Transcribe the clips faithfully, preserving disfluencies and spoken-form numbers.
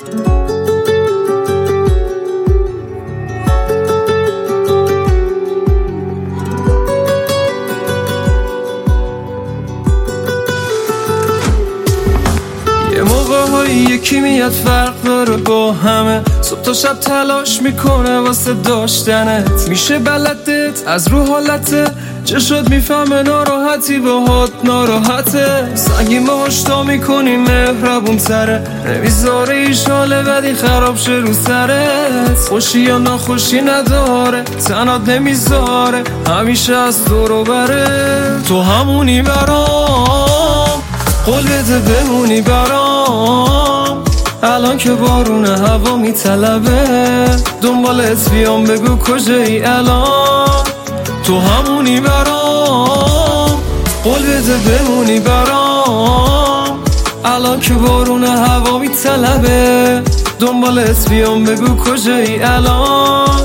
یکی میاد فرق داره با همه، صبح تا شب تلاش میکنه واسه داشتنت. میشه بلدت از رو حالته، چشات میفهمه ناراحتی باهات ناراحته. سنگین باهاش تا میکنی مهربون تره، نمیذاره ایش حال بدی خراب شه رو سرت. خوشی یا ناخوشی نداره، تنات نمیذاره همیشه از دورو بره. تو همونی برام، قول بده بمونی برام. الان که بارون هوا میطلبه، دنبالت بیام بگو کجایی الان. تو همونی برام، قول بده بمونی برام. الان که بارون هوا میطلبه، دنبالت بیام بگو کجایی الان.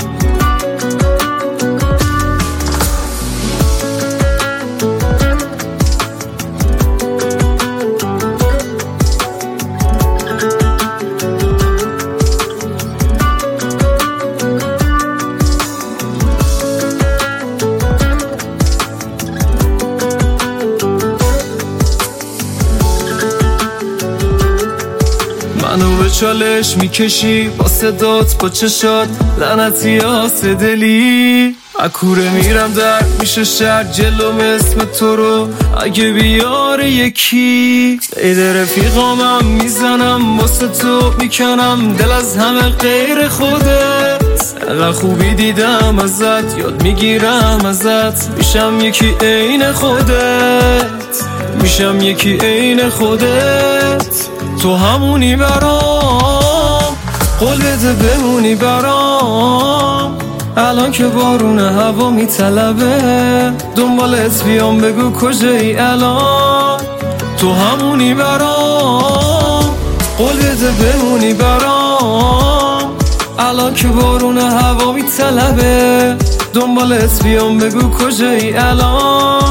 منو به چالش میکشی با صدات با چشات، لعنتی آسه دلی. اکوره میرم در میشه شهر جلوم اسم تو رو اگه بیاره یکی. عید رفیقامم میزنم واسه تو میکنم دل از همه غیر خودت. اقا خوبی دیدم ازت یاد میگیرم ازت، میشم یکی عین خودت، میشم یکی عین خودت. تو همونی برام، قول بده بمونی برام. الان که بارون هوا میطلبه، دنبالت بیام بگو کجایی الان. تو همونی برام، قول بده بمونی برام. الان که بارون هوا میطلبه، دنبالت بیام بگو کجایی الان.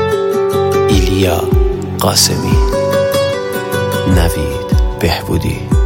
ایلیا قاسمی، نوید بهبودی.